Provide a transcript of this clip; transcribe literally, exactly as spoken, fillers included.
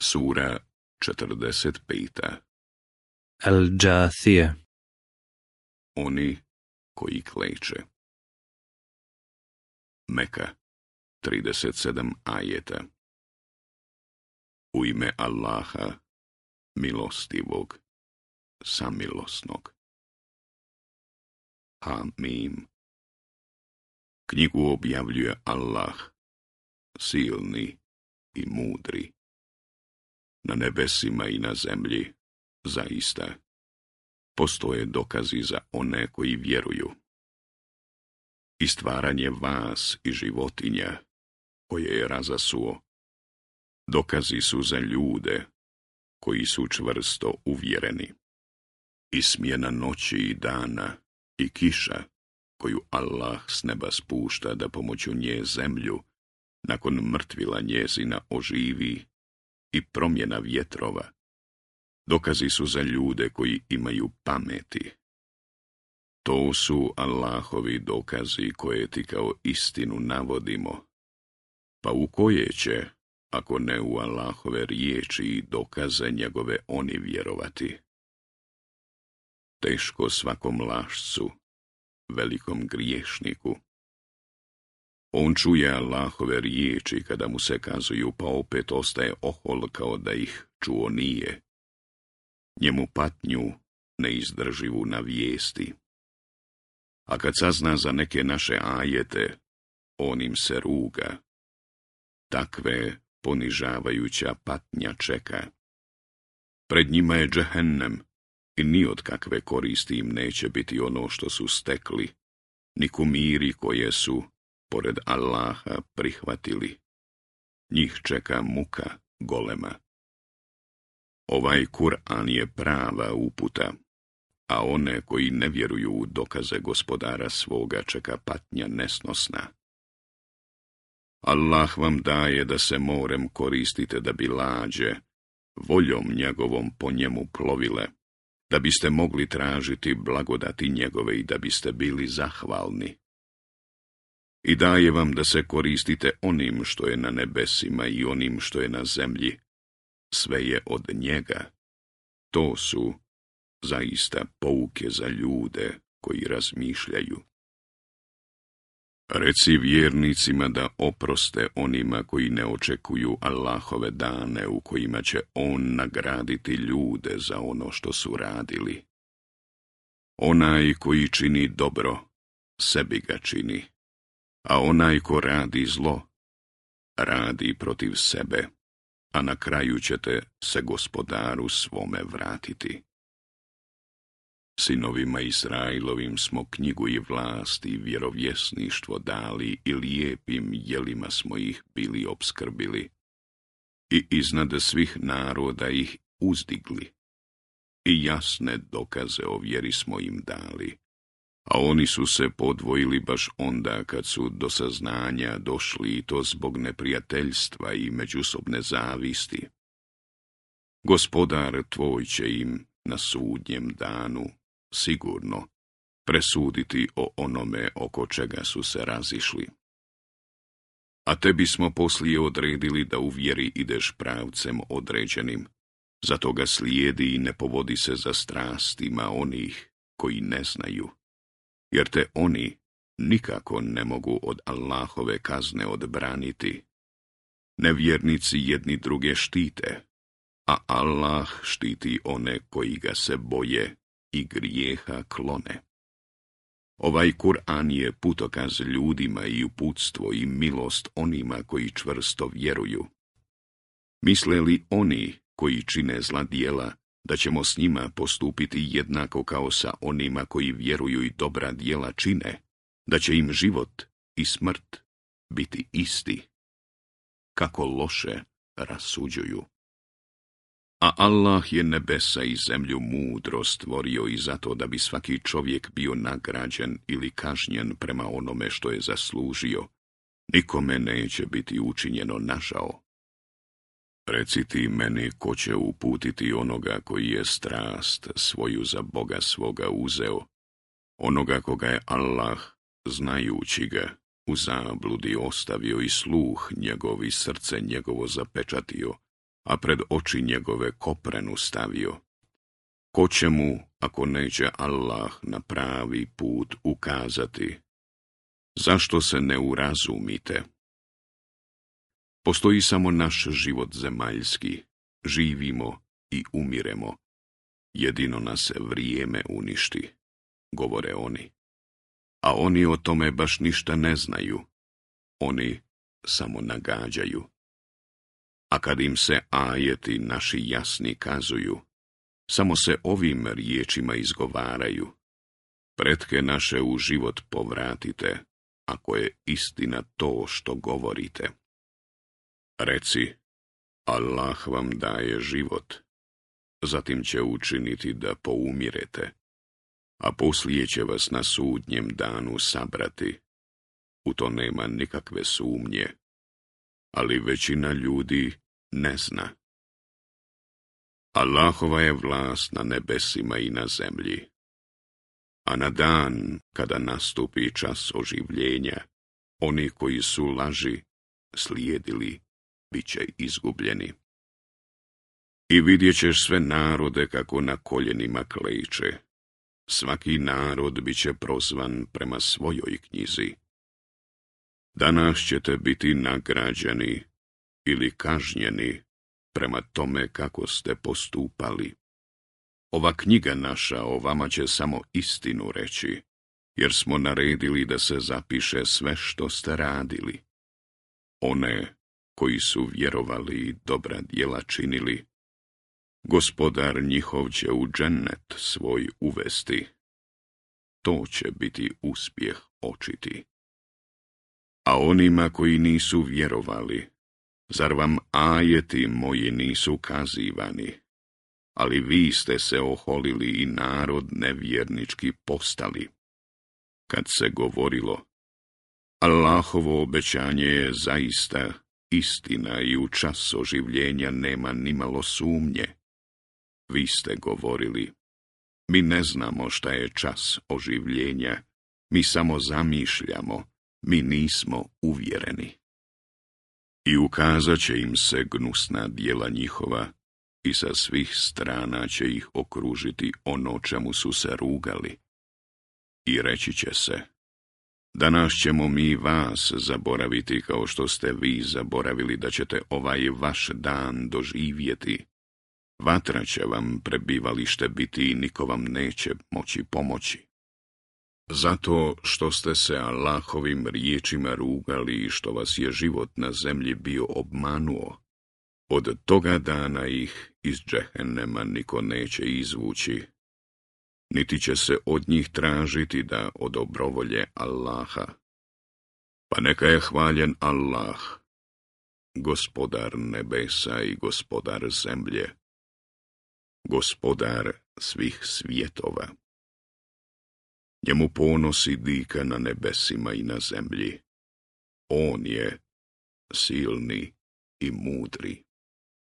Sura četrdeset peta. Al-Džathije. Oni koji kleče. Meka, trideset sedam ajeta. U ime Allaha, milostivog, samilosnog. Hamim. Knjigu objavljuje Allah, silni i mudri. Na nebesima i na zemlji, zaista, postoje dokazi za one koji vjeruju. I stvaranje vas i životinja, koje je razasuo, dokazi su za ljude koji su čvrsto uvjereni. I smjena noći i dana i kiša, koju Allah s neba spušta da pomoću nje zemlju, nakon mrtvila njezina oživi, i promjena vjetrova, dokazi su za ljude koji imaju pameti. To su Allahovi dokazi koje ti kao istinu navodimo, pa u koje će, ako ne u Allahove riječi i dokaze njegove, oni vjerovati? Teško svakom lašcu, velikom griješniku. On čuje Allahove riječi kada mu se kazuju, pa opet ostaje ohol kao da ih čuo nije. Njemu patnju neizdrživu navijesti. A kad sazna za neke naše ajete, on im se ruga. Takve ponižavajuća patnja čeka. Pred njima je džehennem i ni od kakve koristi im neće biti ono što su stekli, ni kumiri koje su pored Allaha prihvatili. Njih čeka muka golema. Ovaj Kur'an je prava uputa, a one koji ne vjeruju u dokaze gospodara svoga čeka patnja nesnosna. Allah vam daje da se morem koristite da bi lađe, voljom njegovom po njemu plovile, da biste mogli tražiti blagodati njegove i da biste bili zahvalni. I daje vam da se koristite onim što je na nebesima i onim što je na zemlji. Sve je od njega. To su zaista pouke za ljude koji razmišljaju. Reci vjernicima da oproste onima koji ne očekuju Allahove dane u kojima će on nagraditi ljude za ono što su radili. Onaj koji čini dobro, sebi ga čini, a onaj ko radi zlo, radi protiv sebe, a na kraju ćete se gospodaru svome vratiti. Sinovima Israilovim smo knjigu i vlast i vjerovjesništvo dali i lijepim jelima smo ih bili opskrbili i iznad svih naroda ih uzdigli i jasne dokaze o vjeri smo im dali, a oni su se podvojili baš onda kad su do saznanja došli i to zbog neprijateljstva i međusobne zavisti. Gospodar tvoj će im na sudnjem danu sigurno presuditi o onome oko čega su se razišli. A tebi smo poslije odredili da u vjeri ideš pravcem određenim, zato ga slijedi i ne povodi se za strastima onih koji ne znaju, jer te oni nikako ne mogu od Allahove kazne odbraniti. Nevjernici jedni druge štite, a Allah štiti one koji ga se boje i grijeha klone. Ovaj Kur'an je putokaz ljudima i uputstvo i milost onima koji čvrsto vjeruju. Misle li oni koji čine zla djela da ćemo s njima postupiti jednako kao sa onima koji vjeruju i dobra djela čine, da će im život i smrt biti isti? Kako loše rasuđuju. A Allah je nebesa i zemlju mudro stvorio i zato da bi svaki čovjek bio nagrađen ili kažnjen prema onome što je zaslužio. Nikome neće biti učinjeno nažao. Reci ti meni ko će uputiti onoga koji je strast svoju za Boga svoga uzeo, onoga koga je Allah, znajući ga, u zabludi ostavio i sluh njegov i srce njegovo zapečatio, a pred oči njegove koprenu stavio. Ko će mu, ako neće Allah na pravi put ukazati? Zašto se ne urazumite? Postoji samo naš život zemaljski, živimo i umiremo. Jedino nas vrijeme uništi, govore oni. A oni o tome baš ništa ne znaju. Oni samo nagađaju. A kad im se ajeti naši jasni kazuju, samo se ovim riječima izgovaraju. Pretke naše u život povratite, ako je istina to što govorite. Reci, Allah vam daje život, zatim će učiniti da poumirete, a poslije će vas na sudnjem danu sabrati. U to nema nikakve sumnje, ali većina ljudi ne zna. Allahova je vlast na nebesima i na zemlji, a na dan kada nastupi čas oživljenja, oni koji su laži slijedili bit će izgubljeni. I vidjet ćeš sve narode kako na koljenima kleče. Svaki narod bit će prozvan prema svojoj knjizi. Danas ćete biti nagrađeni ili kažnjeni prema tome kako ste postupali. Ova knjiga naša o vama će samo istinu reći, jer smo naredili da se zapiše sve što ste radili. One koji su vjerovali i dobra djela činili, Gospodar njihov će u džennet svoj uvesti. To će biti uspjeh očiti. A onima koji nisu vjerovali, zar vam ajeti moji nisu kazivani? Ali vi ste se oholili i narod nevjernički postali. Kad se govorilo, Allahovo obećanje je zaista istina i u čas oživljenja nema nimalo sumnje. Vi ste govorili, mi ne znamo šta je čas oživljenja, mi samo zamišljamo, mi nismo uvjereni. I ukazat će im se gnusna djela njihova i sa svih strana će ih okružiti ono čemu su se rugali. I reći će se, danas ćemo mi vas zaboraviti kao što ste vi zaboravili da ćete ovaj vaš dan doživjeti. Vatra će vam prebivalište biti i niko vam neće moći pomoći. Zato što ste se Allahovim riječima rugali i što vas je život na zemlji bio obmanuo, od toga dana ih iz džehennema niko neće izvući, niti će se od njih tražiti da od dobrovolje Allaha. Pa neka je hvaljen Allah, Gospodar nebesa i Gospodar zemlje, Gospodar svih svjetova. Njemu ponosi dika na nebesima i na zemlji. On je silni i mudri.